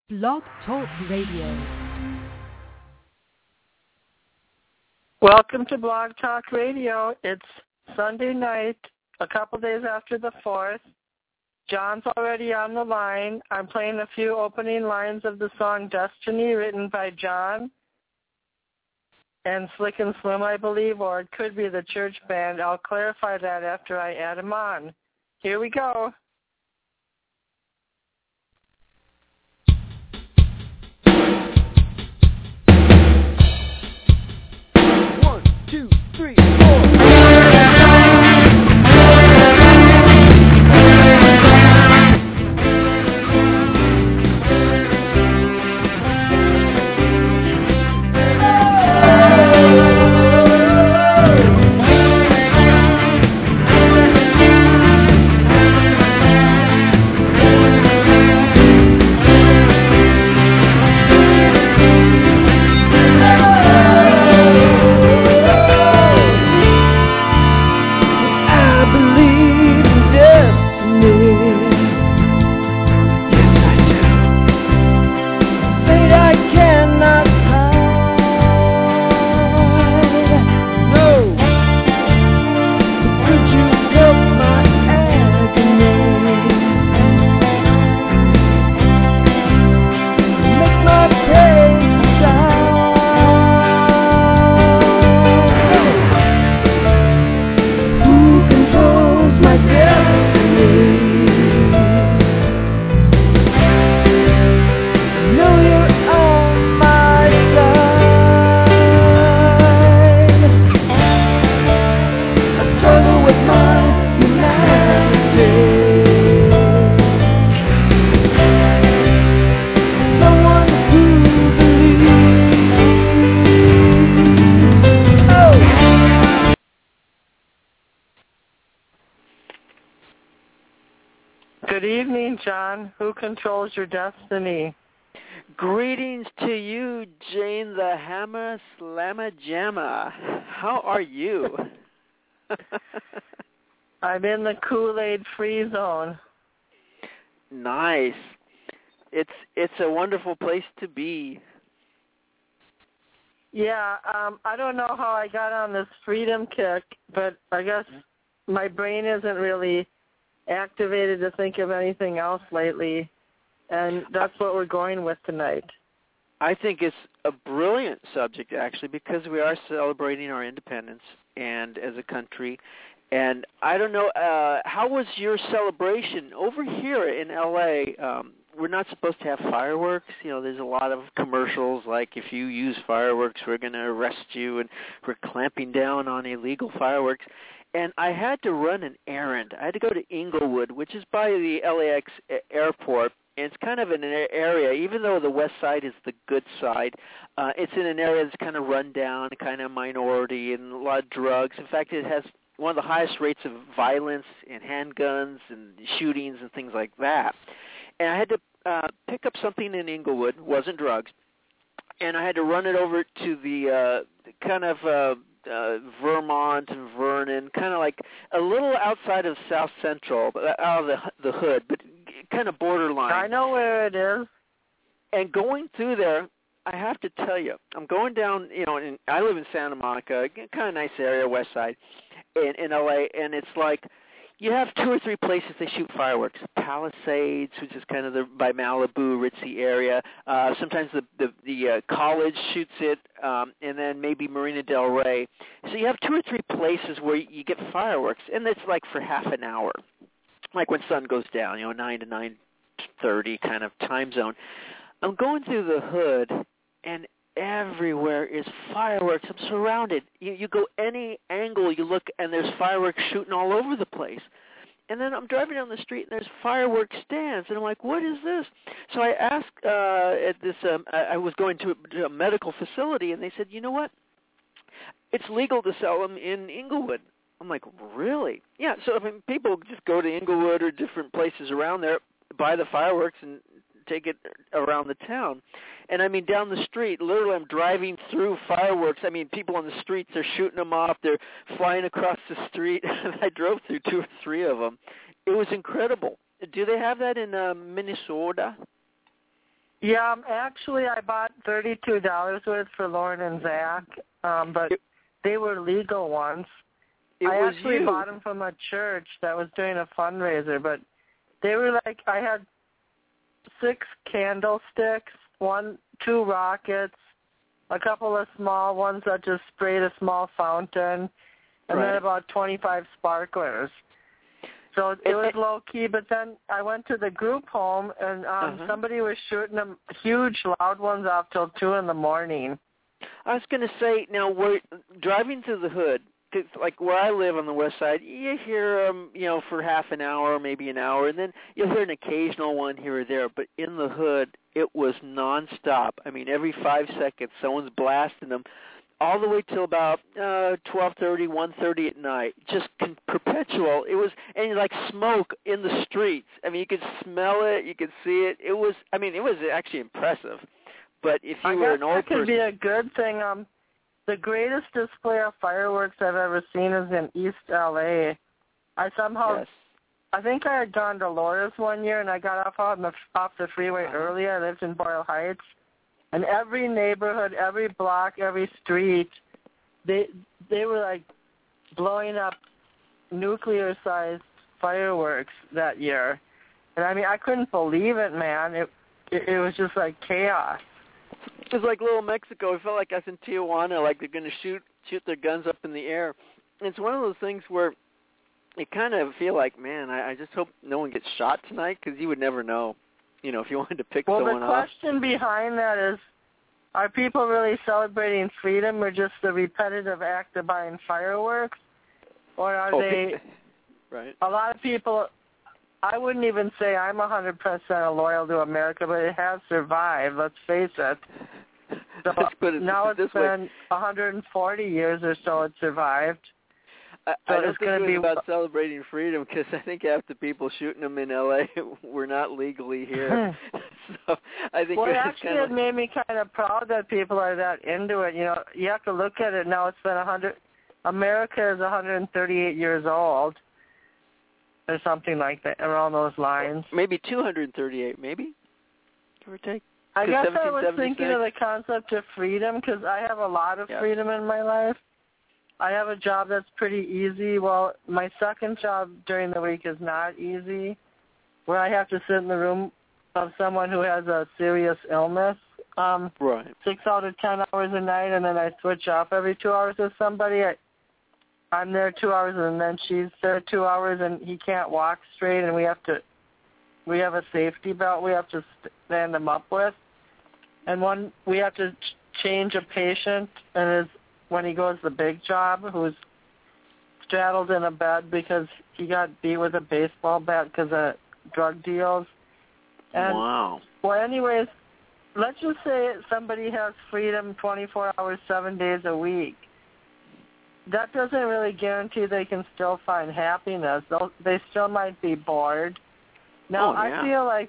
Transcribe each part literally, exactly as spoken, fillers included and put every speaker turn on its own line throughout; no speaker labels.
Blog Talk Radio.
Welcome to Blog Talk Radio. It's Sunday night, a couple days after the fourth. John's already on the line. I'm playing a few opening lines of the song Destiny, written by John and Slick and Slim, I believe, or it could be the church band. I'll clarify that after I add him on. Here we go. One, two, three, four. John, who controls your destiny?
Greetings to you, Jane the Hammer Slamma Jamma. How are you?
I'm in the Kool-Aid free zone.
Nice. It's it's a wonderful place to be.
Yeah, um, I don't know how I got on this freedom kick, but I guess my brain isn't really activated to think of anything else lately, and that's what we're going with tonight.
I think it's a brilliant subject, actually, because we are celebrating our independence and as a country. And I don't know, uh, how was your celebration over here in L A? Um, we're not supposed to have fireworks. You know, there's a lot of commercials like, if you use fireworks, we're going to arrest you, and we're clamping down on illegal fireworks. And I had to run an errand. I had to go to Inglewood, which is by the L A X airport. And it's kind of in an area, even though the west side is the good side, uh, it's in an area that's kind of run down, kind of minority, and a lot of drugs. In fact, it has one of the highest rates of violence and handguns and shootings and things like that. And I had to uh, pick up something in Inglewood. It wasn't drugs. And I had to run it over to the uh, kind of uh, uh, Vermont and Vernon, kind of like a little outside of South Central, out of the, the hood, but kind of borderline.
I know where it is.
And going through there, I have to tell you, I'm going down, you know, and I live in Santa Monica, kind of nice area, west side, in, in L A, and it's like you have two or three places they shoot fireworks. Palisades, which is kind of the by Malibu, ritzy area. Uh, sometimes the the, the uh, college shoots it, um, and then maybe Marina Del Rey. So you have two or three places where you get fireworks, and it's like for half an hour, like when sun goes down, you know, nine to nine thirty kind of time zone. I'm going through the hood, and everywhere is fireworks. I'm surrounded. You, you go any angle you look, and there's fireworks shooting all over the place. And then I'm driving down the street, and there's fireworks stands, and I'm like, what is this? So I asked uh, at this, um, I, I was going to a, to a medical facility, and they said, you know what? It's legal to sell them in Inglewood. I'm like, really? Yeah, so I mean, people just go to Inglewood or different places around there, buy the fireworks, and take it around the town. And I mean, down the street, literally I'm driving through fireworks. I mean, people on the streets, they're shooting them off. They're flying across the street. I drove through two or three of them. It was incredible. Do they have that in uh, Minnesota?
Yeah, um, actually, I bought thirty-two dollars worth for Lauren and Zach, um, but
It,
they were legal ones.
it
I
was
actually
you.
bought them from a church that was doing a fundraiser, but they were like, I had six candlesticks, one, two rockets, a couple of small ones that just sprayed a small fountain, and
Right.
then about twenty-five sparklers. So it, it was low-key, but then I went to the group home, and um,
uh-huh.
somebody was shooting them huge, loud ones off till two in the morning.
I was going to say, now, we're driving through the hood, 'cause, like where I live on the west side, you hear them, you know, for half an hour, maybe an hour, and then you'll hear an occasional one here or there. But in the hood, it was nonstop. I mean, every five seconds, someone's blasting them, all the way till about uh, twelve thirty, one thirty at night. Just con- perpetual. It was, and like smoke in the streets. I mean, you could smell it, you could see it. It was, I mean, it was actually impressive. But if you
I
were
guess
an old
that could
person,
be a good thing. Um, the greatest display of fireworks I've ever seen is in East L A. I somehow,
yes.
I think I had gone to Laura's one year, and I got off on the off the freeway
Uh-huh.
early. I lived in Boyle Heights, and every neighborhood, every block, every street, they they were like blowing up nuclear-sized fireworks that year. And I mean, I couldn't believe it, man. It it, it was just like chaos.
It was like little Mexico. It felt like I was in Tijuana, like they're going to shoot shoot their guns up in the air. And it's one of those things where you kind of feel like, man, I, I just hope no one gets shot tonight, because you would never know, you know, if you wanted to pick
well,
someone
the
off.
question behind that is, are people really celebrating freedom, or just the repetitive act of buying fireworks? Or are
oh,
they,
right.
a lot of people, I wouldn't even say I'm one hundred percent loyal to America, but it has survived, let's face it. So
Let's put it
now it's
this
been
way.
one hundred forty years or so it survived.
I,
So
I don't
it's
think
gonna
it was
be
about celebrating freedom, because I think half the people shooting them in L A were not legally here. So I think
Well,
it was
actually,
kind of
it made me kind of proud that people are that into it. You know, you have to look at it now. It's been a hundred. America is one hundred thirty-eight years old, or something like that, around those lines.
maybe two hundred thirty-eight, maybe, give or take.
I guess I was
seventeen
thinking of the concept of freedom, because I have a lot of
Yeah.
freedom in my life. I have a job that's pretty easy. Well, my second job during the week is not easy, where I have to sit in the room of someone who has a serious illness. Um,
Right.
six out of ten hours a night, and then I switch off every two hours with somebody. I, I'm there two hours, and then she's there two hours, and he can't walk straight, and we have to, we have a safety belt we have to stand him up with, and one we have to ch- change a patient, and is when he goes the big job, who's straddled in a bed because he got beat with a baseball bat because of drug deals. And,
wow.
well, anyways, let's just say somebody has freedom twenty-four hours, seven days a week. That doesn't really guarantee they can still find happiness. They'll, they still might be bored. Now,
Oh, yeah.
I feel like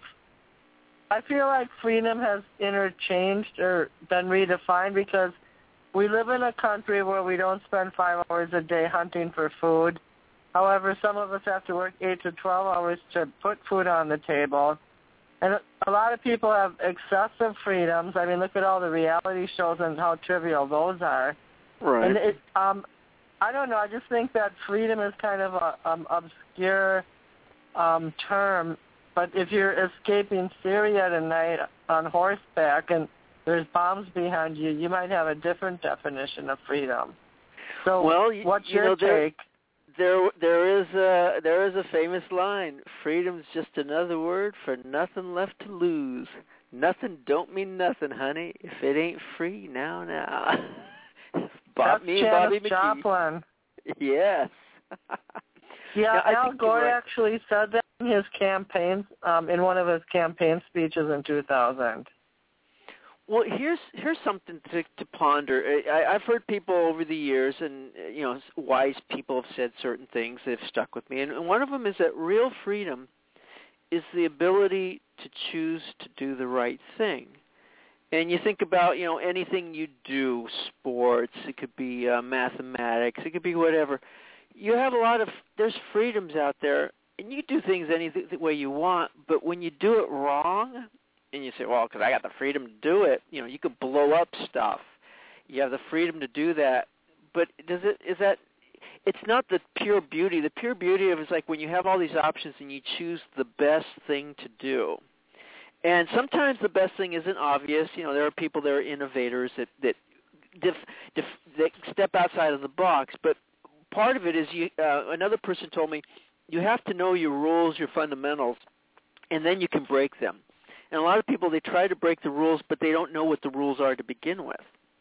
I feel like freedom has interchanged or been redefined, because we live in a country where we don't spend five hours a day hunting for food. However, some of us have to work eight to twelve hours to put food on the table. And a lot of people have excessive freedoms. I mean, look at all the reality shows and how trivial those are.
Right.
And it, um, I don't know. I just think that freedom is kind of a um, obscure um, term. But if you're escaping Syria tonight on horseback and there's bombs behind you, you might have a different definition of freedom. So,
well, you,
what's
you
your
know, there,
take?
There, there is a there is a famous line: "Freedom's just another word for nothing left to lose. Nothing don't mean nothing, honey, if it ain't free now, now." Bob,
That's
me and Bobby
Janis
McGee.
Joplin.
Yes.
Yeah,
Yeah, I
Al
think you're
Gore
right.
actually said that in his campaign, um, in one of his campaign speeches in two thousand.
Well, here's here's something to to ponder. I, I've heard people over the years, and you know, wise people have said certain things that have stuck with me. And one of them is that real freedom is the ability to choose to do the right thing. And you think about, you know, anything you do, sports, it could be uh, mathematics, it could be whatever. You have a lot of, there's freedoms out there, and you do things any th- way you want, but when you do it wrong, And you say, well, because I got the freedom to do it. You know, you could blow up stuff. You have the freedom to do that. But does it? Is that? It's not the pure beauty. The pure beauty of it is like when you have all these options and you choose the best thing to do. And sometimes the best thing isn't obvious. You know, there are people that are innovators that that, dif, dif, that step outside of the box. But part of it is you. Uh, another person told me you have to know your rules, your fundamentals, and then you can break them. And a lot of people, they try to break the rules, but they don't know what the rules are to begin with.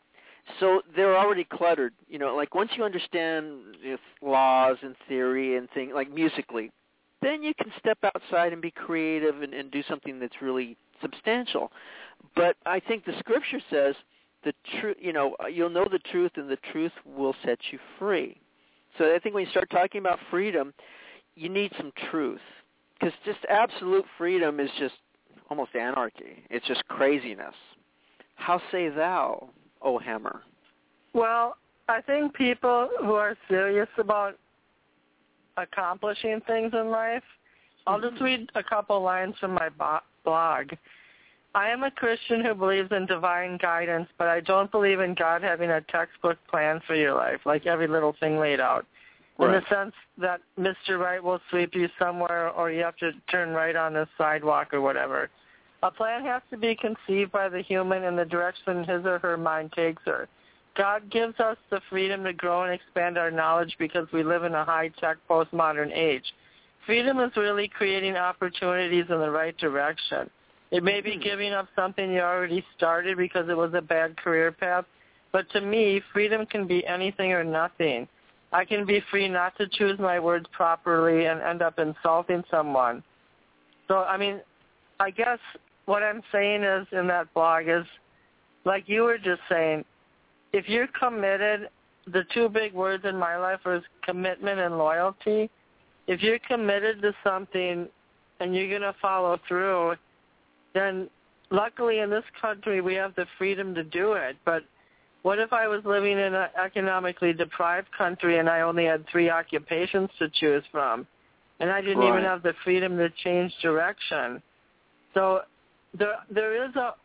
So they're already cluttered. You know, like once you understand you know, laws and theory and things, like musically, then you can step outside and be creative and, and do something that's really substantial. But I think the Scripture says the truth. You know, you'll know the truth, and the truth will set you free. So I think when you start talking about freedom, you need some truth, because just absolute freedom is just almost anarchy. It's just craziness. How say thou, O Hammer?
Well, I think people who are serious about accomplishing things in life, I'll just read a couple lines from my bo- blog. I am a Christian who believes in divine guidance, but I don't believe in God having a textbook plan for your life, like every little thing laid out. In
Right.
the sense that Mister Right will sweep you somewhere, or you have to turn right on the sidewalk or whatever. A plan has to be conceived by the human in the direction his or her mind takes her. God gives us the freedom to grow and expand our knowledge because we live in a high-tech, postmodern age. Freedom is really creating opportunities in the right direction. It may be giving up something you already started because it was a bad career path, but to me, freedom can be anything or nothing. I can be free not to choose my words properly and end up insulting someone. So, I mean, I guess what I'm saying is in that blog is, like you were just saying, if you're committed, the two big words in my life are commitment and loyalty. If you're committed to something and you're going to follow through, then luckily in this country we have the freedom to do it. But what if I was living in an economically deprived country and I only had three occupations to choose from, and I didn't
Right.
even have the freedom to change direction? So there there is a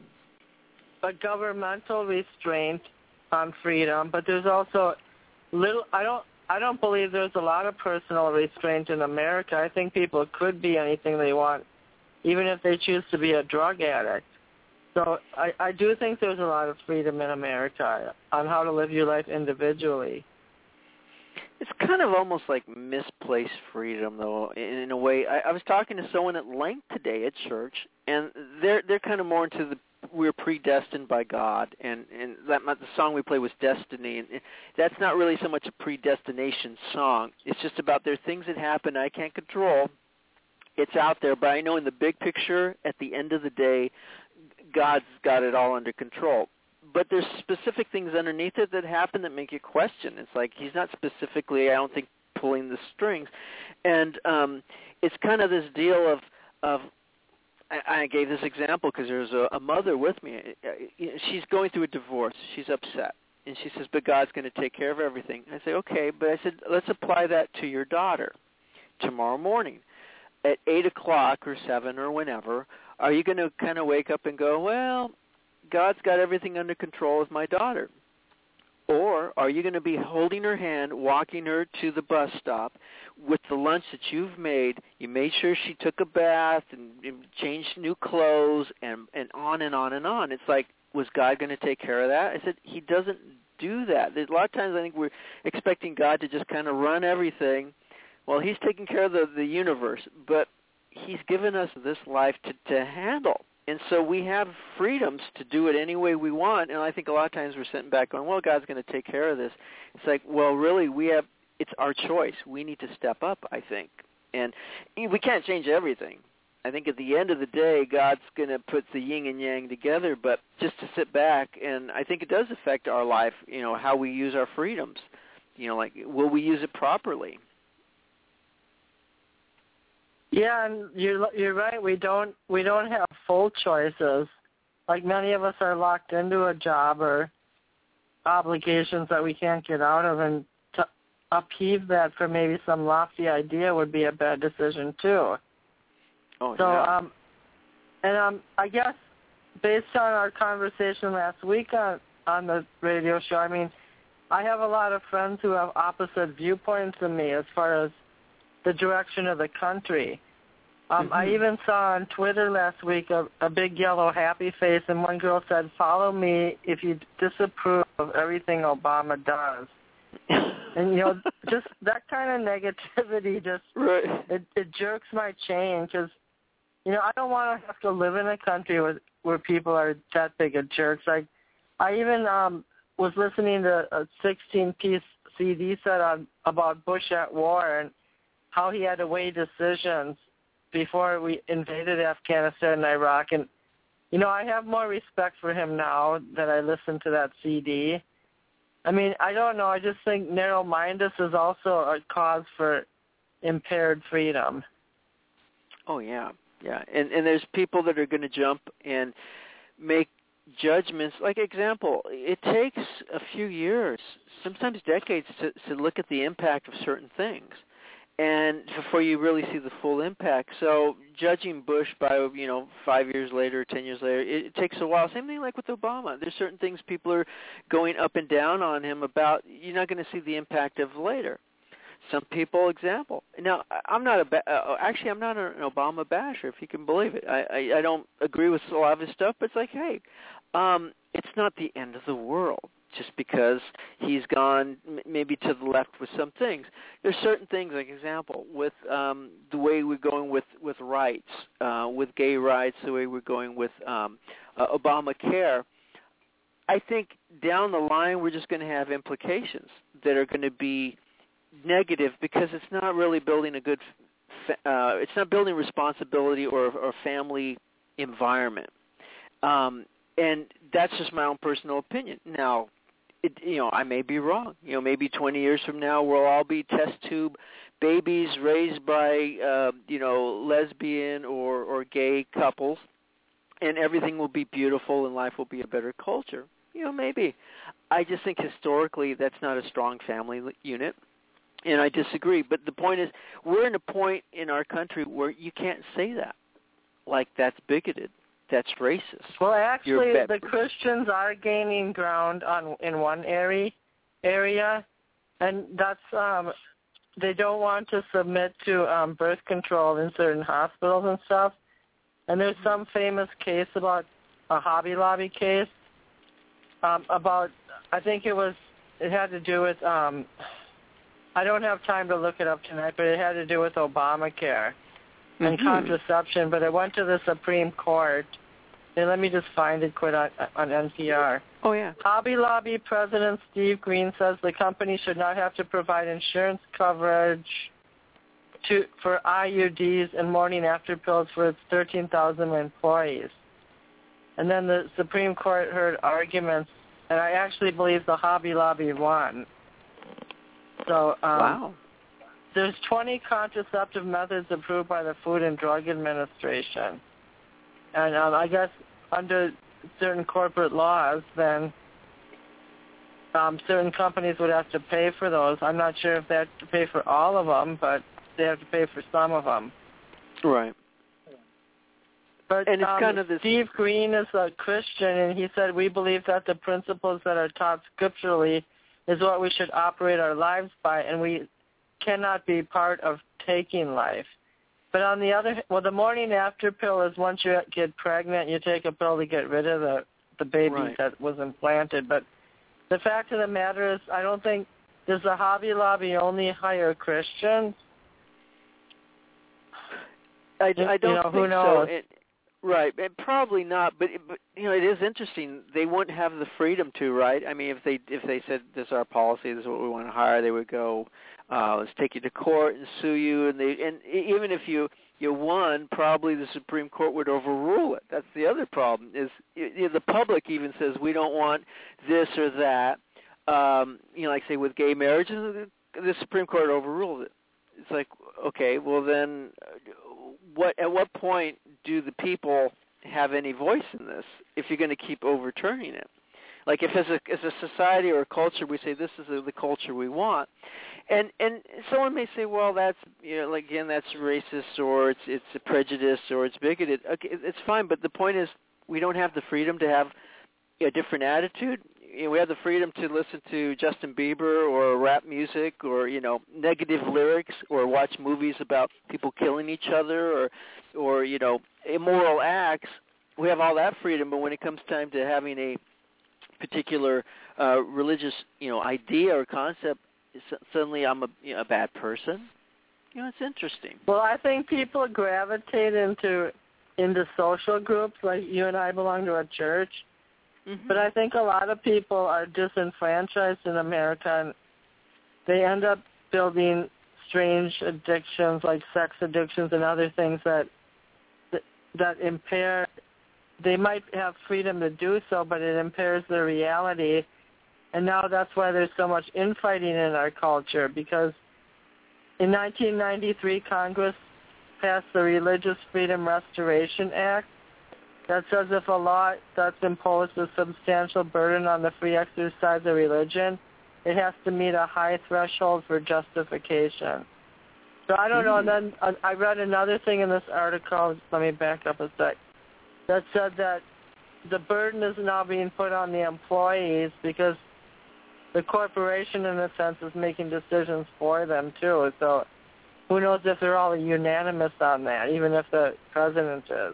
a governmental restraint on freedom, but there's also little. I don't I don't believe there's a lot of personal restraint in America. I think people could be anything they want, even if they choose to be a drug addict. So I, I do think there's a lot of freedom in America on how to live your life individually.
It's kind of almost like misplaced freedom, though, in, in a way. I, I was talking to someone at length today at church, and they're they're kind of more into the we're predestined by God, and and that the song we play was Destiny, and that's not really so much a predestination song. It's just about there are things that happen I can't control. It's out there, but I know in the big picture, at the end of the day, God's got it all under control. But there's specific things underneath it that happen that make you question. It's like he's not specifically, I don't think, pulling the strings. And um, it's kind of this deal of, of I, I gave this example because there's a, a mother with me. She's going through a divorce. She's upset. And she says, but God's going to take care of everything. I say, okay, but I said, let's apply that to your daughter tomorrow morning at eight o'clock or seven or whenever. Are you going to kind of wake up and go, well, God's got everything under control with my daughter? Or are you going to be holding her hand, walking her to the bus stop with the lunch that you've made? You made sure she took a bath and, and changed new clothes and, and on and on and on. It's like, was God going to take care of that? I said, he doesn't do that. There's a lot of times I think we're expecting God to just kind of run everything. Well, he's taking care of the, the universe, but he's given us this life to, to handle. And so we have freedoms to do it any way we want. And I think a lot of times we're sitting back going, well, God's going to take care of this. It's like, well, really, we have it's our choice. We need to step up, I think. And we can't change everything. I think at the end of the day, God's going to put the yin and yang together. But just to sit back, and I think it does affect our life, you know, how we use our freedoms. You know, like, will we use it properly?
Yeah, and you're you're right. We don't we don't have full choices. Like many of us are locked into a job or obligations that we can't get out of, and to upheave that for maybe some lofty idea would be a bad decision too.
Oh,
so,
yeah.
um, and um, I guess based on our conversation last week on, on the radio show, I mean, I have a lot of friends who have opposite viewpoints than me as far as the direction of the country. Um,
mm-hmm.
I even saw on Twitter last week a, a big yellow happy face, and one girl said, "Follow me if you disapprove of everything Obama does." And, you know, just that kind of negativity just,
right.
it, it jerks my chain because, you know, I don't want to have to live in a country where, where people are that big of jerks. Like, I even um, was listening to a sixteen-piece C D set on about Bush at war and how he had to weigh decisions before we invaded Afghanistan and Iraq. And, you know, I have more respect for him now that I listened to that C D. I mean, I don't know. I just think narrow-mindedness is also a cause for impaired freedom.
Oh, yeah, yeah. And, and there's people that are going to jump and make judgments. Like, example, it takes a few years, sometimes decades, to, to look at the impact of certain things. And before you really see the full impact. So judging Bush by, you know, five years later, ten years later, it, it takes a while. Same thing like with Obama. There's certain things people are going up and down on him about. You're not going to see the impact of later. Some people, example. Now, I'm not a ba- uh, actually I'm not an Obama basher, if you can believe it. I, I I don't agree with a lot of his stuff, but it's like, hey, um, it's not the end of the world just because he's gone maybe to the left with some things. There's certain things, like example, with um, the way we're going with, with rights, uh, with gay rights, the way we're going with um, uh, Obamacare. I think down the line we're just going to have implications that are going to be negative because it's not really building a good, uh, it's not building responsibility or, or family environment. Um, and that's just my own personal opinion. Now, It, you know, I may be wrong. You know, maybe twenty years from now, we'll all be test tube babies raised by, uh, you know, lesbian or, or gay couples, and everything will be beautiful and life will be a better culture. You know, maybe. I just think historically that's not a strong family unit, and I disagree. But the point is, we're in a point in our country where you can't say that. Like, that's bigoted. That's racist.
Well, actually,
ba-
the Christians are gaining ground on in one area, area, and that's um, they don't want to submit to um, birth control in certain hospitals and stuff. And there's some famous case about a Hobby Lobby case um, about I think it was it had to do with um, I don't have time to look it up tonight, but it had to do with Obamacare and mm-hmm. contraception, but it went to the Supreme Court. And let me just find it quick on, on N P R.
Oh, yeah.
Hobby Lobby President Steve Green says the company should not have to provide insurance coverage to for I U Ds and morning after pills for its thirteen thousand employees. And then the Supreme Court heard arguments, and I actually believe the Hobby Lobby won. So, um,
wow.
There's twenty contraceptive methods approved by the Food and Drug Administration. And um, I guess under certain corporate laws, then um, certain companies would have to pay for those. I'm not sure if they have to pay for all of them, but they have to pay for some of them.
Right.
But
and it's
um,
kind of this...
Steve Green is a Christian, and he said, we believe that the principles that are taught scripturally is what we should operate our lives by, and we cannot be part of taking life. But on the other, well, the morning after pill is once you get pregnant, you take a pill to get rid of the the baby
right.
that was implanted. But the fact of the matter is, I don't think, does the Hobby Lobby only hire Christians?
I, I don't
you know,
think
who knows?
so. It, right, and probably not. But, but you know, it is interesting. They wouldn't have the freedom to, right? I mean, if they if they said this is our policy, this is what we want to hire, they would go, uh, let's take you to court and sue you. And they and even if you you won, probably the Supreme Court would overrule it. That's the other problem. Is you know, the public even says we don't want this or that. Um, you know, like say with gay marriage, the, the Supreme Court overruled it. It's like, okay, well then, what? At what point do the people have any voice in this? If you're going to keep overturning it, Like if as a as a society or a culture we say this is the culture we want, and and someone may say, well, that's you know like again that's racist or it's it's a prejudice or it's bigoted. Okay, it's fine, but the point is we don't have the freedom to have a different attitude. You know, we have the freedom to listen to Justin Bieber or rap music or, you know, negative lyrics or watch movies about people killing each other or, or you know, immoral acts. We have all that freedom, but when it comes time to having a particular uh, religious, you know, idea or concept, suddenly I'm a, you know, a bad person. You know, it's interesting.
Well, I think people gravitate into into social groups. Like you and I belong to a church. Mm-hmm. But I think a lot of people are disenfranchised in America, and they end up building strange addictions like sex addictions and other things that that impair. They might have freedom to do so, but it impairs their reality. And now that's why there's so much infighting in our culture, because in nineteen ninety-three, Congress passed the Religious Freedom Restoration Act. That says if a law that's imposed a substantial burden on the free exercise of religion, it has to meet a high threshold for justification. So I don't mm-hmm. know. And then I read another thing in this article. Let me back up a sec. That said that the burden is now being put on the employees because the corporation, in a sense, is making decisions for them, too. So who knows if they're all unanimous on that, even if the president is.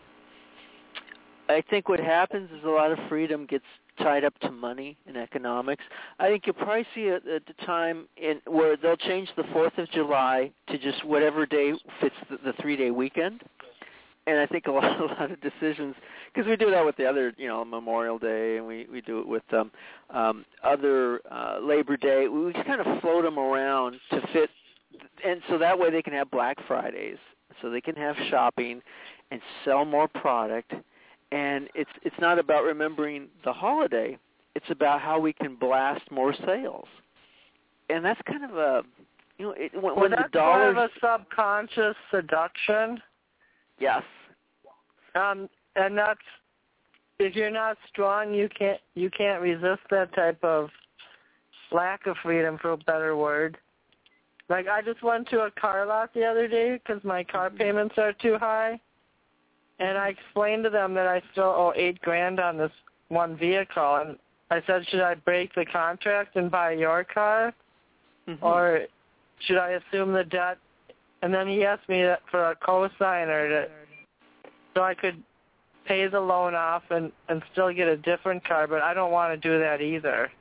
I think what happens is a lot of freedom gets tied up to money and economics. I think you'll probably see at, at the time in where they'll change the fourth of July to just whatever day fits the, the three-day weekend. And I think a lot, a lot of decisions, because we do that with the other, you know, Memorial Day, and we, we do it with um, um, other uh, Labor Day. We just kind of float them around to fit, and so that way they can have Black Fridays, so they can have shopping and sell more product. And it's it's not about remembering the holiday. It's about how we can blast more sales. And that's kind of a, you know, it, when,
well,
when
that's
the dollars...
kind of a subconscious seduction.
Yes.
Um, and that's, if you're not strong, you can't you can't resist that type of lack of freedom, for a better word. Like, I just went to a car lot the other day because my car payments are too high. And I explained to them that I still owe eight grand on this one vehicle, and I said, should I break the contract and buy your car, mm-hmm. or should I assume the debt? And then he asked me for a cosigner to, so I could pay the loan off and, and still get a different car, but I don't want to do that either.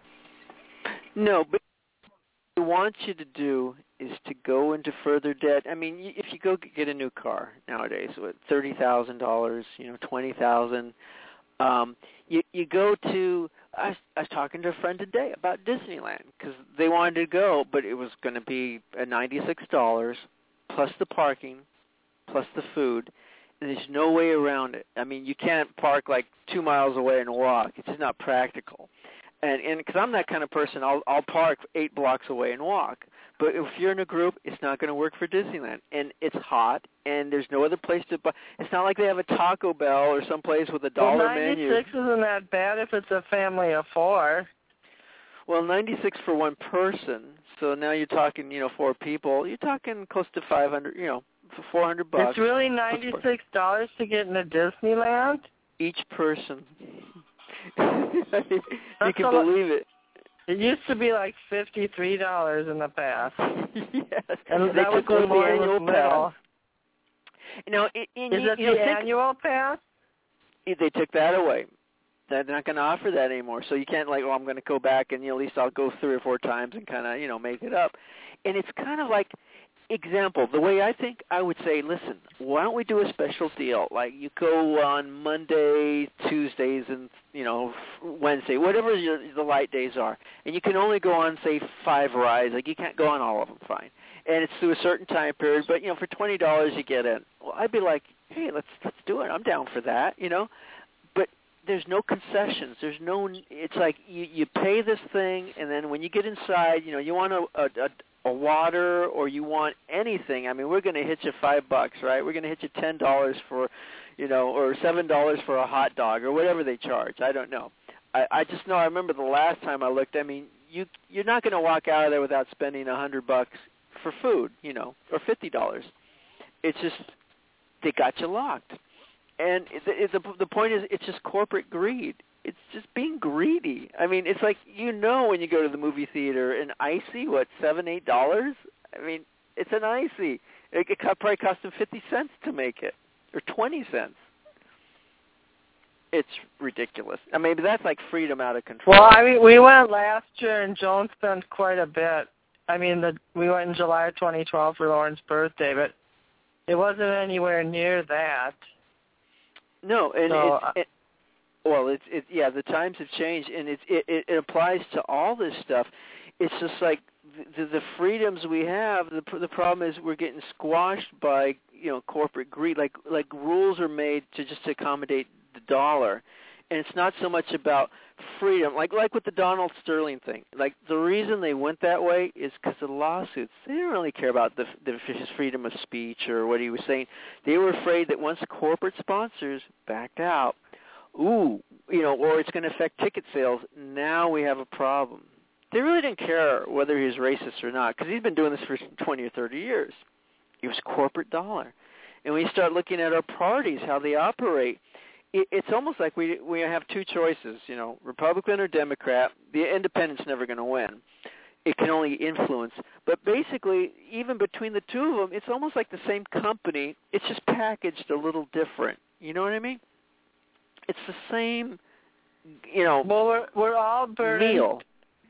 No, but what I want you to do is to go into further debt. I mean, if you go get a new car nowadays with thirty thousand dollars, you know, twenty thousand dollars, um, you, you go to, I was, I was talking to a friend today about Disneyland because they wanted to go, but it was going to be at ninety-six dollars plus the parking, plus the food, and there's no way around it. I mean, you can't park like two miles away and walk. It's just not practical. And and because I'm that kind of person, I'll I'll park eight blocks away and walk. But if you're in a group, it's not going to work for Disneyland. And it's hot, and there's no other place to buy. It's not like they have a Taco Bell or someplace with a dollar
well,
menu.
ninety-six isn't that bad if it's a family of four.
Well, ninety-six for one person. So now you're talking, you know, four people. You're talking close to five hundred, you know, for four hundred bucks.
It's really ninety-six dollars to get into Disneyland?
Each person. You can believe it.
It used to be like fifty-three dollars in the past.
Yes.
And
they
that was
took
the
annual pass.
Now,
it, it,
Is
you,
it
you
the
know,
annual pass?
They took that away. They're not going to offer that anymore. So you can't like, oh, I'm going to go back and you know, at least I'll go three or four times and kind of, you know, make it up. And it's kind of like, example, the way I think, I would say, listen, why don't we do a special deal? Like you go on Monday, Tuesdays, and, you know, Wednesday, whatever your, the light days are. And you can only go on, say, five rides. Like you can't go on all of them, fine. And it's through a certain time period. But, you know, for twenty dollars you get in. Well, I'd be like, hey, let's let's do it. I'm down for that, you know. But there's no concessions. There's no, it's like you, you pay this thing, and then when you get inside, you know, you want a, a, a a water or you want anything, I mean, we're going to hit you five bucks, right? We're going to hit you ten dollars for, you know, or seven dollars for a hot dog or whatever they charge. I don't know. I, I just know I remember the last time I looked. I mean, you you're not going to walk out of there without spending a hundred bucks for food, you know, or fifty dollars. It's just they got you locked, and it, it, the the point is, it's just corporate greed. It's just being greedy. I mean, it's like, you know, when you go to the movie theater, an icy, what, seven, eight dollars? I mean, it's an icy. It, it probably cost them fifty cents to make it, or twenty cents. It's ridiculous. I mean, that's like freedom out of control.
Well, I mean, we went last year, and Joan spent quite a bit. I mean, the, we went in July of twenty twelve for Lauren's birthday, but it wasn't anywhere near that.
No, and
so,
it's, it, well, it's it, yeah, the times have changed, and it, it it applies to all this stuff. It's just like the, the freedoms we have. The the problem is we're getting squashed by, you know, corporate greed. Like like rules are made to just accommodate the dollar, and it's not so much about freedom. Like like with the Donald Sterling thing. Like the reason they went that way is because of the lawsuits. They didn't really care about the, the his freedom of speech or what he was saying. They were afraid that once corporate sponsors backed out, ooh, you know, or it's going to affect ticket sales. Now we have a problem. They really didn't care whether he was racist or not, because he's been doing this for twenty or thirty years. It was corporate dollar. And we start looking at our parties, how they operate. It, it's almost like we we have two choices, you know, Republican or Democrat. The independent's never going to win. It can only influence. But basically, even between the two of them, it's almost like the same company. It's just packaged a little different. You know what I mean? It's the same, you know,
well, we're, we're all burdened.
meal.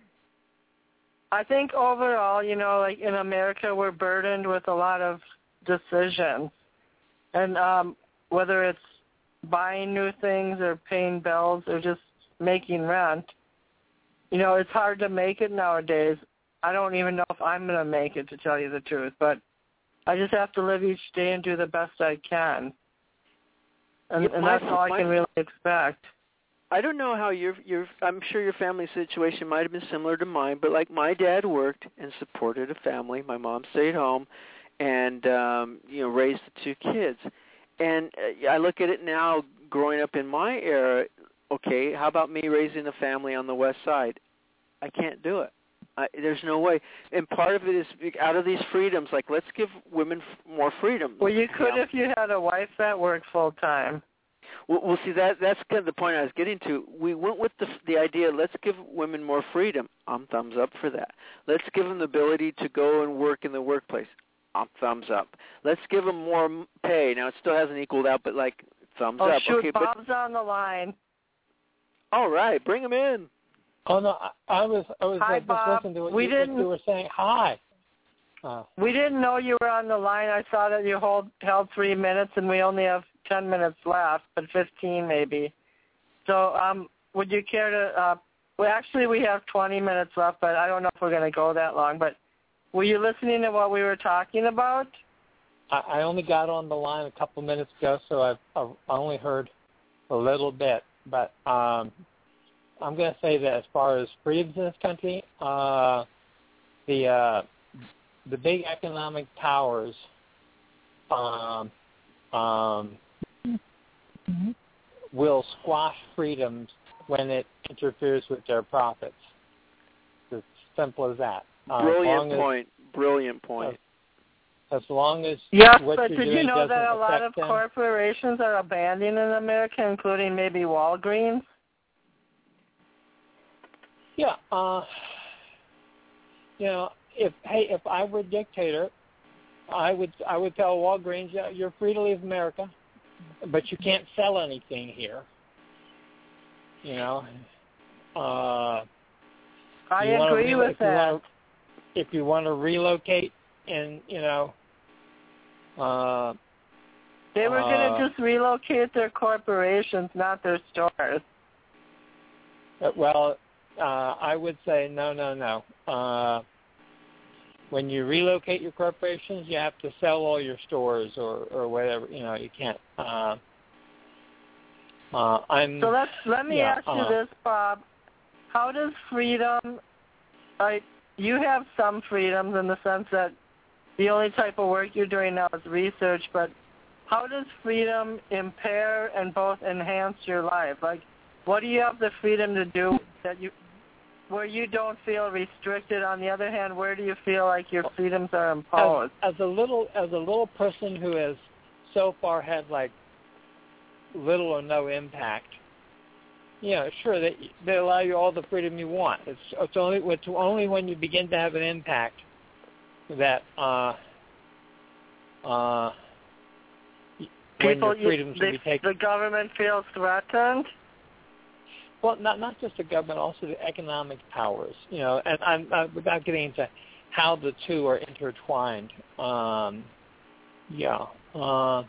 I think overall, you know, like in America, we're burdened with a lot of decisions. And um, whether it's buying new things or paying bills or just making rent, you know, it's hard to make it nowadays. I don't even know if I'm going to make it, to tell you the truth. But I just have to live each day and do the best I can. And,
Yeah,
and
my-
that's all I
my-
can really expect.
I don't know how your your I'm sure your family situation might have been similar to mine, but like my dad worked and supported a family. My mom stayed home and um, you know, raised the two kids. And uh, I look at it now, growing up in my era. Okay, how about me raising a family on the West Side? I can't do it. I, there's no way. And part of it is out of these freedoms. Like, let's give women f- more freedom.
Well, you could
you know?
if you had a wife that worked full time.
Well, well, see, that that's kind of the point I was getting to. We went with the the idea, let's give women more freedom. I'm thumbs up for that. Let's give them the ability to go and work in the workplace. I'm thumbs up. Let's give them more pay. Now, it still hasn't equaled out, but, like, thumbs
oh,
up.
shoot,
okay,
Bob's
but,
on the line.
all right, bring him in.
Oh no, I, I was I was
Hi,
uh, just
Bob.
listening to what,
We
you, what
didn't-
you were saying. Hi. Uh,
We didn't know you were on the line. I saw that you hold, held three minutes, and we only have ten minutes left, but fifteen maybe. So um, would you care to uh, – well, actually, we have twenty minutes left, but I don't know if we're going to go that long. But were you listening to what we were talking about?
I, I only got on the line a couple minutes ago, so I've, I've only heard a little bit. But um, I'm going to say that as far as freedoms in this country, uh, the uh, the big economic powers um, um, mm-hmm. will squash freedoms when it interferes with their profits. It's as simple as that. Uh,
Brilliant
as
point. As, Brilliant point.
As long as
Yes,
what
but
you're
did
doing
you know
doesn't
that a lot of
affect them.
corporations are abandoning in America, including maybe Walgreens?
Yeah. Uh, you know, if hey, if I were a dictator, I would I would tell Walgreens, yeah, you're free to leave America, but you can't sell anything here. You know. Uh,
I
you wanna
agree
relo-
with
if you
that.
wanna, if you want to relocate, and you know. Uh,
They were going
uh,
to just relocate their corporations, not their stores.
Well, uh, I would say no, no, no. Uh, when you relocate your corporations, you have to sell all your stores or, or whatever. You know, you can't. Uh, uh, I'm.
So let's let me
yeah,
ask you
uh,
this, Bob. How does freedom? Like, you have some freedoms in the sense that the only type of work you're doing now is research, but how does freedom impair and both enhance your life? Like, what do you have the freedom to do that you, where you don't feel restricted? On the other hand, where do you feel like your freedoms are imposed?
As, as a little, as a little person who has so far had like little or no impact, you know, sure, they they allow you all the freedom you want. It's it's only it's only when you begin to have an impact that uh, uh, when
People,
your freedoms
you,
will be taken.
The government feels threatened.
Well, not not just the government, also the economic powers. You know, and I'm uh, without getting into how the two are intertwined. Um, yeah. Uh,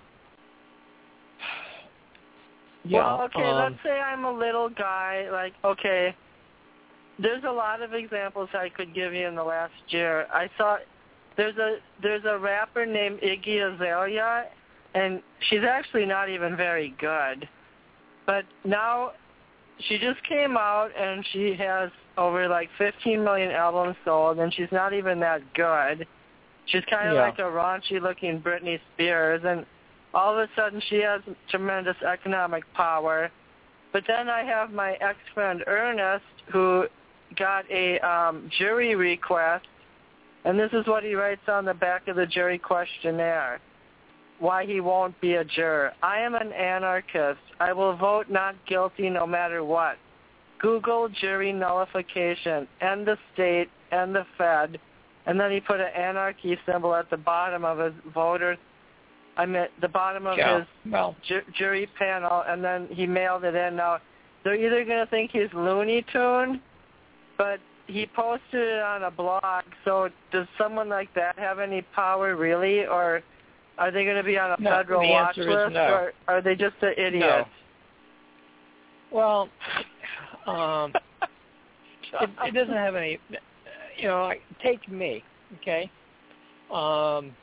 Yeah,
well, okay,
um,
let's say I'm a little guy, like, okay, there's a lot of examples I could give you in the last year. I saw, there's a there's a rapper named Iggy Azalea, and she's actually not even very good. But now, she just came out, and she has over, like, fifteen million albums sold, and she's not even that good. She's kind of
yeah.
like a raunchy-looking Britney Spears, and all of a sudden, she has tremendous economic power. But then I have my ex-friend Ernest, who got a um, jury request, and this is what he writes on the back of the jury questionnaire, why he won't be a juror. I am an anarchist. I will vote not guilty no matter what. Google jury nullification, end the state, end the Fed, and then he put an anarchy symbol at the bottom of his voter I mean, the bottom of
yeah.
his
well,
ju- jury panel, and then he mailed it in. Now, they're either going to think he's Looney Tune, but he posted it on a blog, so does someone like that have any power, really? Or are they going to be on a
no,
federal
the
watch
answer is
list,
no.
or are they just an idiot?
No. Well, um, it, it doesn't have any, you know, like, take me, okay? Um,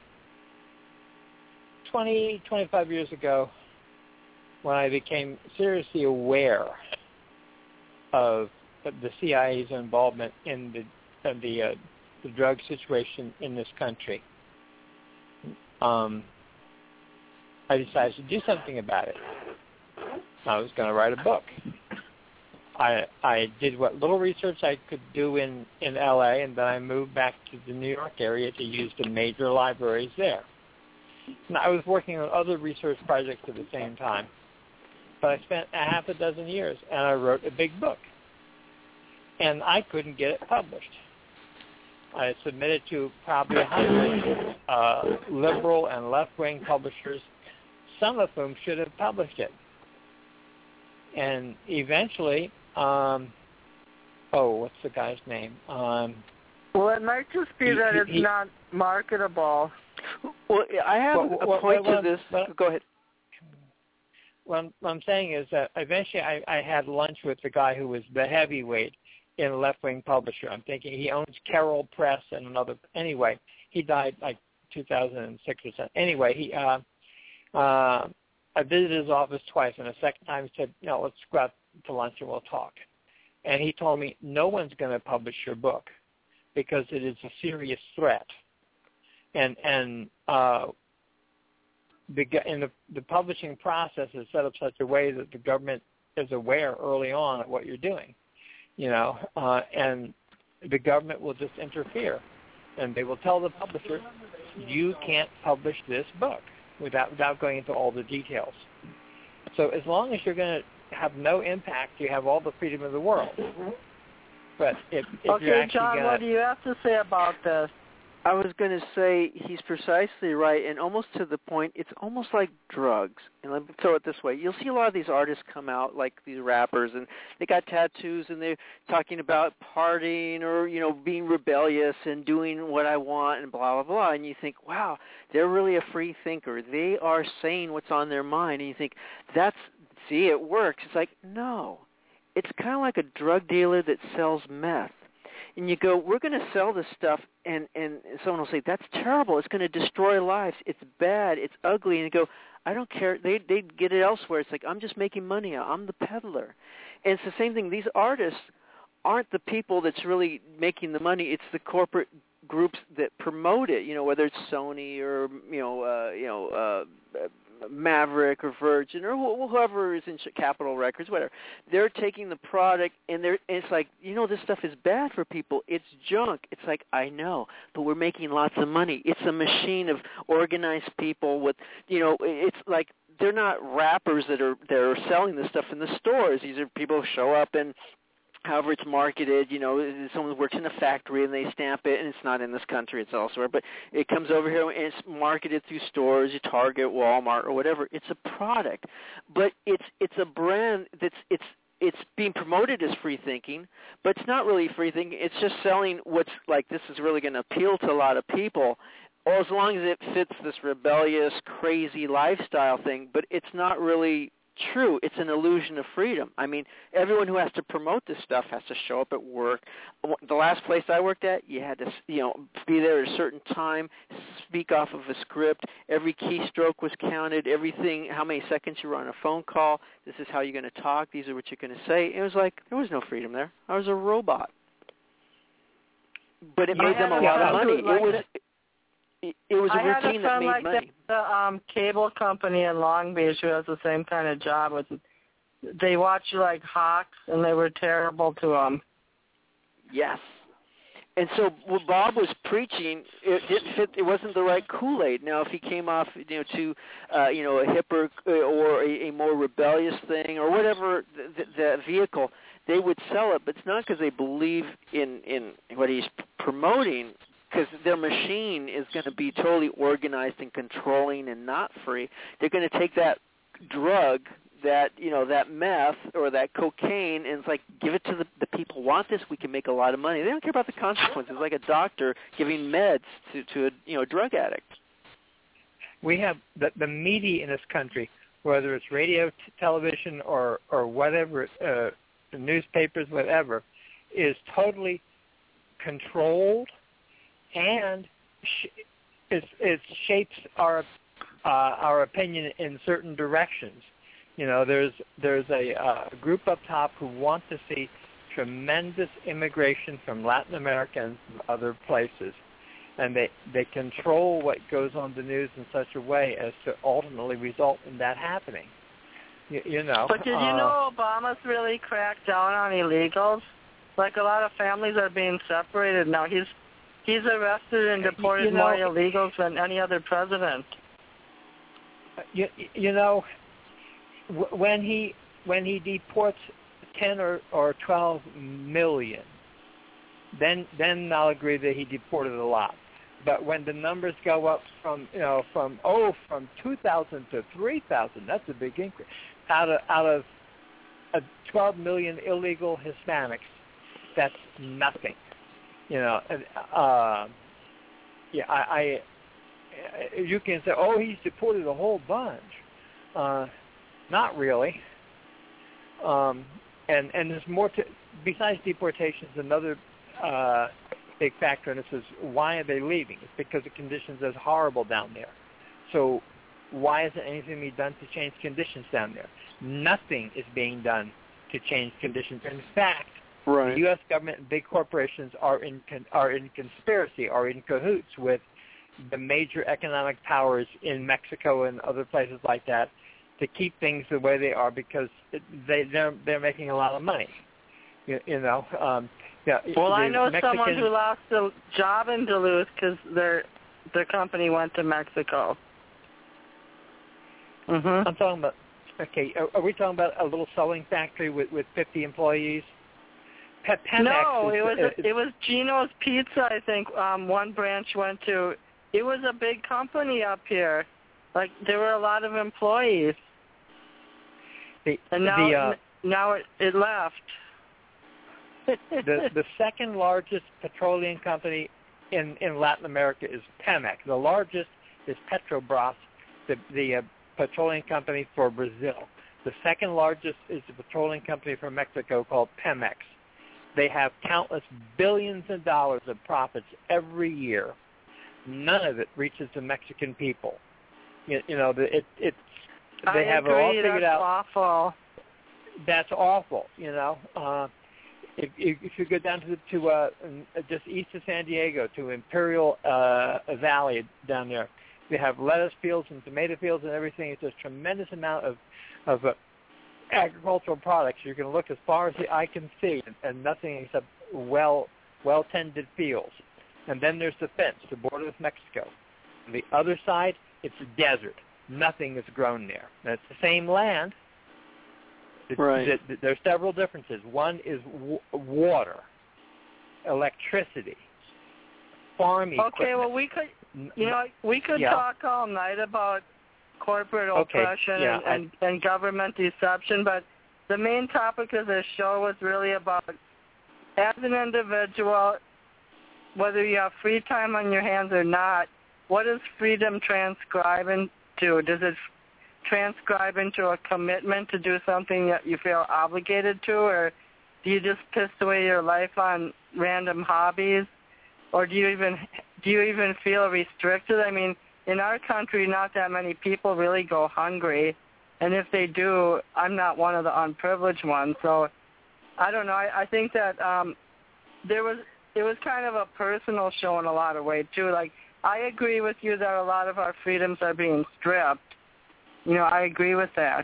twenty, twenty-five years ago, when I became seriously aware of the C I A's involvement in the uh, the, uh, the drug situation in this country, um, I decided to do something about it. I was going to write a book. I I did what little research I could do in, in L A, and then I moved back to the New York area to use the major libraries there. And I was working on other research projects at the same time. But I spent a half a dozen years, and I wrote a big book. And I couldn't get it published. I submitted to probably a hundred uh, liberal and left-wing publishers, some of whom should have published it. And eventually, um, oh, what's the guy's name? Um,
well, it might just be
he,
that
he,
it's
he,
not marketable.
Well, I have
well,
a
well,
point
well,
to this.
well,
Go ahead.
What I'm, what I'm saying is that eventually I, I had lunch with the guy who was the heavyweight in a left-wing publisher. I'm thinking he owns Carroll Press and another. Anyway, he died like two thousand six or something. Anyway, he uh, uh, I visited his office twice, and the second time he said, "No, let's go out to lunch and we'll talk." And he told me, "No one's going to publish your book because it is a serious threat." And and uh, the in the, the publishing process is set up such a way that the government is aware early on of what you're doing, you know, uh, and the government will just interfere, and they will tell the publisher, "You can't publish this book," without without going into all the details. So as long as you're going to have no impact, you have all the freedom of the world. But if, if
okay,
you're actually
John,
gonna,
what do you have to say about this?
I was going to say he's precisely right, and almost to the point, it's almost like drugs. And let me throw it this way. You'll see a lot of these artists come out, like these rappers, and they got tattoos, and they're talking about partying or, you know, being rebellious and doing what I want and blah, blah, blah. And you think, wow, they're really a free thinker. They are saying what's on their mind. And you think, that's, see, it works. It's like, no. It's kind of like a drug dealer that sells meth. And you go, we're going to sell this stuff, and, and someone will say, that's terrible. It's going to destroy lives. It's bad. It's ugly. And you go, I don't care. They they get it elsewhere. It's like, I'm just making money. I'm the peddler. And it's the same thing. These artists aren't the people that's really making the money. It's the corporate groups that promote it, you know, whether it's Sony or, you know, uh, you know, uh, Maverick or Virgin or wh- whoever is in Capitol Records, whatever. They're taking the product and they're and it's like, you know, this stuff is bad for people. It's junk. It's like, I know, but we're making lots of money. It's a machine of organized people with, you know, it's like they're not rappers that are that are selling this stuff in the stores. These are people who show up and however it's marketed, you know, someone works in a factory and they stamp it, and it's not in this country, it's elsewhere, but it comes over here and it's marketed through stores, you Target, Walmart, or whatever. It's a product, but it's it's a brand that's it's it's being promoted as free thinking, but it's not really free thinking. It's just selling what's like this is really going to appeal to a lot of people, or as long as it fits this rebellious, crazy lifestyle thing, but it's not really true. It's an illusion of freedom. I mean, everyone who has to promote this stuff has to show up at work. The last place I worked at, you had to, you know, be there at a certain time, speak off of a script. Every keystroke was counted. Everything, how many seconds you were on a phone call. This is how you're going to talk. These are what you're going to say. It was like there was no freedom there. I was a robot. But it made them a lot of money. It was. It, it was a
I
routine that made
like
money.
The, the um, cable company in Long Beach who has the same kind of job. With, they watch you like hawks, and they were terrible to them.
Yes. And so what Bob was preaching, it didn't fit. It wasn't the right Kool-Aid. Now, if he came off, you know, to, uh, you know, a hipper or a, a more rebellious thing or whatever the, the vehicle, they would sell it. But it's not because they believe in in what he's promoting. Because their machine is going to be totally organized and controlling and not free. They're going to take that drug, that you know, that meth or that cocaine, and it's like, give it to the, the people who want this. We can make a lot of money. They don't care about the consequences. Like a doctor giving meds to to a you know drug addict.
We have the, the media in this country, whether it's radio, t- television, or or whatever, uh, the newspapers, whatever, is totally controlled. And it, it shapes our uh, our opinion in certain directions. You know, there's there's a uh, group up top who want to see tremendous immigration from Latin America and from other places, and they they control what goes on the news in such a way as to ultimately result in that happening. You, you know.
But did you
uh,
know Obama's really cracked down on illegals? Like a lot of families are being separated now. He's He's arrested and deported
you know,
more illegals than any other president.
You, you know, when he when he deports ten or, or twelve million, then then I'll agree that he deported a lot. But when the numbers go up from you know from oh from two thousand to three thousand, that's a big increase. Out of out of uh, twelve million illegal Hispanics, that's nothing. You know, uh, yeah, I, I, you can say, oh, he's deported a whole bunch. Uh, not really. Um, and and there's more to besides deportations. Another uh, big factor in this is why are they leaving? It's because the conditions are horrible down there. So why isn't anything being done to change conditions down there? Nothing is being done to change conditions. In fact,
right.
the U S government and big corporations are in con- are in conspiracy, are in cahoots with the major economic powers in Mexico and other places like that to keep things the way they are because they they're they're making a lot of money. You, you know. Um, yeah.
Well, I know
Mexican,
someone who lost a job in Duluth because their their company went to Mexico. Mhm.
I'm talking about. Okay, are, are we talking about a little sewing factory with, with fifty employees? Pe- Pemex
no,
is,
it was
uh,
it was Gino's Pizza. I think um, one branch went to. It was a big company up here. Like there were a lot of employees.
The,
and now
the, uh,
n- now it, it left.
the the second largest petroleum company in, in Latin America is Pemex. The largest is Petrobras, the the uh, petroleum company for Brazil. The second largest is the petroleum company for Mexico called Pemex. They have countless billions of dollars of profits every year. None of it reaches the Mexican people. You, you know, the, it it they
I
have
agree,
it all figured
that's
out.
Awful.
That's awful. You know, uh, if, if if you go down to to uh, just east of San Diego to Imperial uh, Valley down there, they have lettuce fields and tomato fields and everything. It's a tremendous amount of of uh, agricultural products. You can look as far as the eye can see, and, and nothing except well well tended fields. And then there's the fence, the border with Mexico. On the other side, it's a desert. Nothing is grown there. And it's the same land. It's,
right.
the, the, there are several differences. One is w- water, electricity, farm equipment.
Okay, well, we could, you know, we could
yeah.
talk all night about corporate
okay.
oppression
yeah,
and, and, and government deception, but the main topic of this show was really about, as an individual, whether you have free time on your hands or not, what does freedom transcribe into? Does it transcribe into a commitment to do something that you feel obligated to, or do you just piss away your life on random hobbies, or do you even do you even feel restricted? I mean, in our country, not that many people really go hungry, and if they do, I'm not one of the unprivileged ones. So I don't know. I, I think that um, there was it was kind of a personal show in a lot of ways too. Like, I agree with you that a lot of our freedoms are being stripped. You know, I agree with that.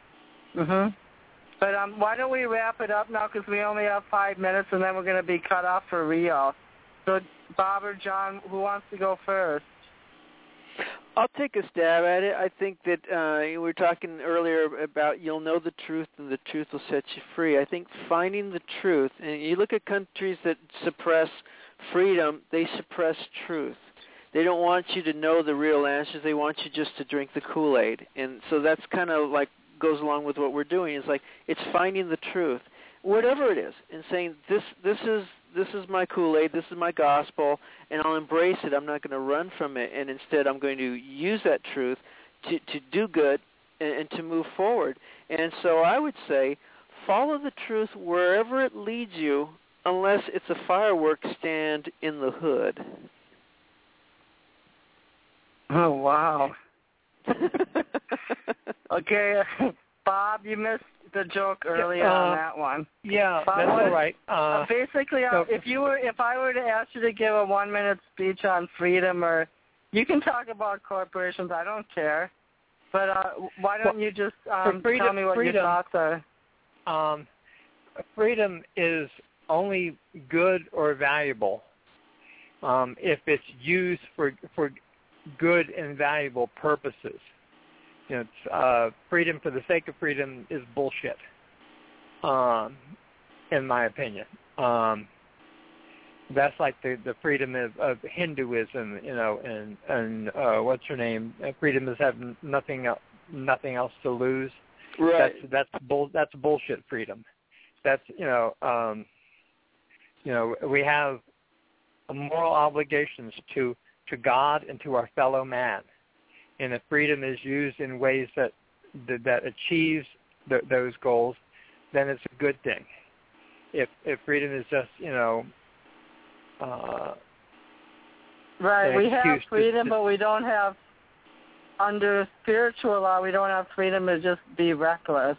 Mhm. But um, why don't we wrap it up now, because we only have five minutes, and then we're going to be cut off for real. So, Bob or John, who wants to go first?
I'll take a stab at it. I think that uh, we were talking earlier about you'll know the truth and the truth will set you free. I think finding the truth, and you look at countries that suppress freedom, they suppress truth. They don't want you to know the real answers. They want you just to drink the Kool-Aid. And so that's kind of like goes along with what we're doing. It's like it's finding the truth, whatever it is, and saying this this is this is my Kool-Aid, this is my gospel, and I'll embrace it. I'm not going to run from it, and instead I'm going to use that truth to, to do good and, and to move forward. And so I would say follow the truth wherever it leads you, unless it's a fireworks stand in the hood.
Oh, wow. Okay, Bob, you missed the joke earlier
uh,
on that one.
Yeah,
Bob,
that's
what,
all right. Uh,
uh, basically, uh,
so,
if you were, if I were to ask you to give a one-minute speech on freedom, or you can talk about corporations, I don't care. But uh, why don't
well,
you just um,
freedom,
tell me what
freedom,
your thoughts are?
Um, freedom is only good or valuable um, if it's used for for good and valuable purposes. You know, it's, uh, freedom for the sake of freedom is bullshit, um, in my opinion. Um, that's like the, the freedom of, of Hinduism, you know, and and uh, what's her name? Freedom is having nothing else, nothing else to lose.
Right.
That's that's bull. That's bullshit freedom. That's you know, um, you know, we have moral obligations to to God and to our fellow man. And if freedom is used in ways that that, that achieves th- those goals, then it's a good thing. If if freedom is just you know, uh,
right, we have freedom,
to,
but we don't have, under spiritual law, we don't have freedom to just be reckless.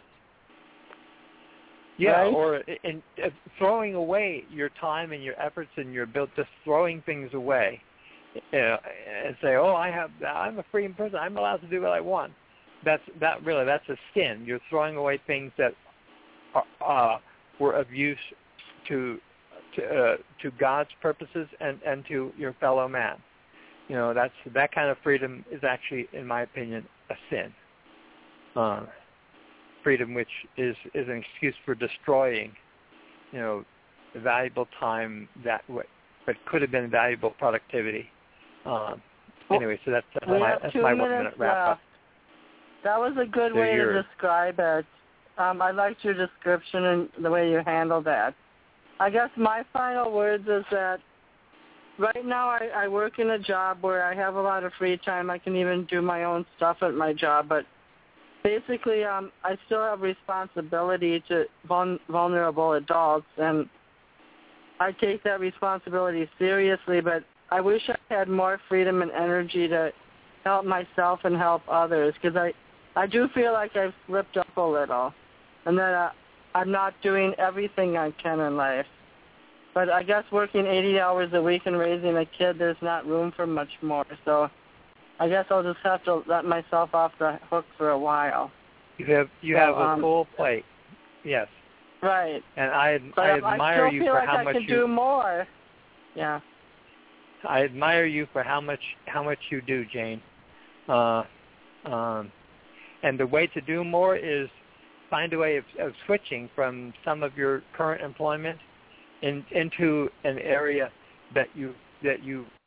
Yeah,
right?
or in, in throwing away your time and your efforts and your ability, just throwing things away. You know, and say, oh, I have, I'm a free person. I'm allowed to do what I want. That's that really, that's a sin. You're throwing away things that are, uh, were of use to to, uh, to God's purposes and, and to your fellow man. You know, that's that kind of freedom is actually, in my opinion, a sin. Uh, freedom, which is is an excuse for destroying, you know, valuable time that w- that could have been valuable productivity. Um, anyway, so that's, that's
we
my
have
that's
two
my
minutes
one minute wrap
left.
up.
That was a good
So
way
you're,
to describe it. Um, I liked your description and the way you handled that. I guess my final words is that right now I, I work in a job where I have a lot of free time. I can even do my own stuff at my job, but basically um, I still have responsibility to vul- vulnerable adults, and I take that responsibility seriously, but I wish I had more freedom and energy to help myself and help others, because I, I do feel like I've slipped up a little, and that uh, I'm not doing everything I can in life. But I guess working eighty hours a week and raising a kid, there's not room for much more. So I guess I'll just have to let myself off the hook for a while.
You have you
so,
have a
um,
full plate. Yes.
Right.
And I
but
I admire
I still
you
feel
for
like
how
I
much
could
you
do more. Yeah.
I admire you for how much how much you do, Jane. Uh, um, and the way to do more is find a way of, of switching from some of your current employment in, into an area that you that you